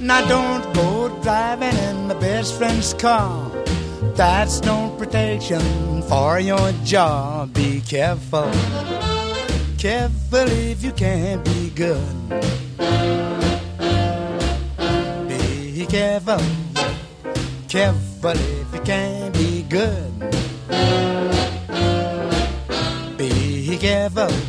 Now don't go driving in my best friend's car. That's no protection for your jaw. Be careful, careful if you can't be good. Be careful, careful if you can't be good. Be careful,